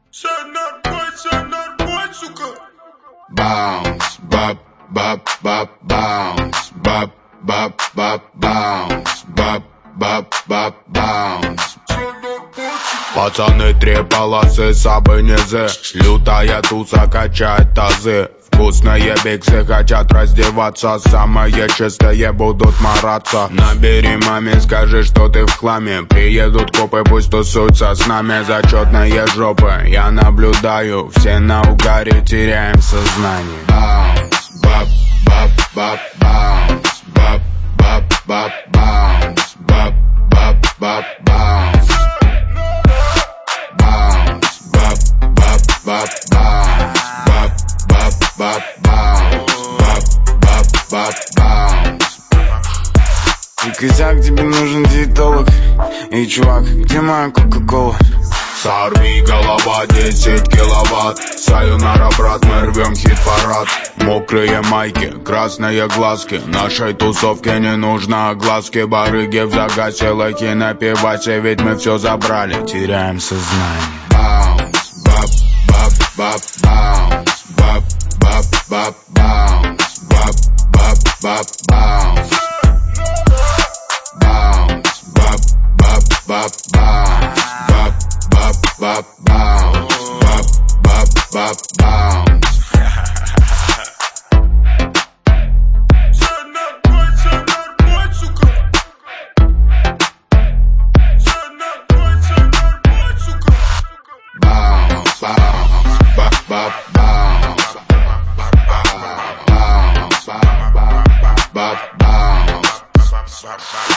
Все нормально, сука. Bounce, bop, bop, bop, bounce, bop, bop, bop, bounce, bop, bop, bop, bounce. Пацаны, три полосы, сабы, низы. Лютая туса качает тазы. Вкусные биксы хотят раздеваться. Самые чистые будут мараться. Набери маме, скажи, что ты в хламе. Приедут копы, пусть тусуются с нами. Зачетные жопы, я наблюдаю. Все на угаре, теряем сознание. Bounce, bop, bop, bop, bounce, bop, bop, bop, bounce, bop, bop, bop, bounce. Bounce, bop, bop, bop, bounce, bop, bop, bop, bounce, bop, bop, bop, bounce. И косяк, тебе нужен диетолог. Эй, чувак, где моя кока-кола? Сорви голова, 10 киловатт. Сайонара, брат, мы рвем хит-парад. Мокрые майки, красные глазки. Нашей тусовке не нужно огласки. Барыги в загасе, лайки на пивасе. Ведь мы все забрали, теряем сознание. Bounce, bop, bop, bop, bounce, bop, bop, bop, bounce, bop, bop, bop, bounce. Bounce, bop, bop, bop, bounce, bop, bop, bop, bounce, bop, bop, bop, bounce. Все нормально, сука. Все нормально, сука. Bounce, bounce, bop, bop, bounce, bounce, bop, bounce.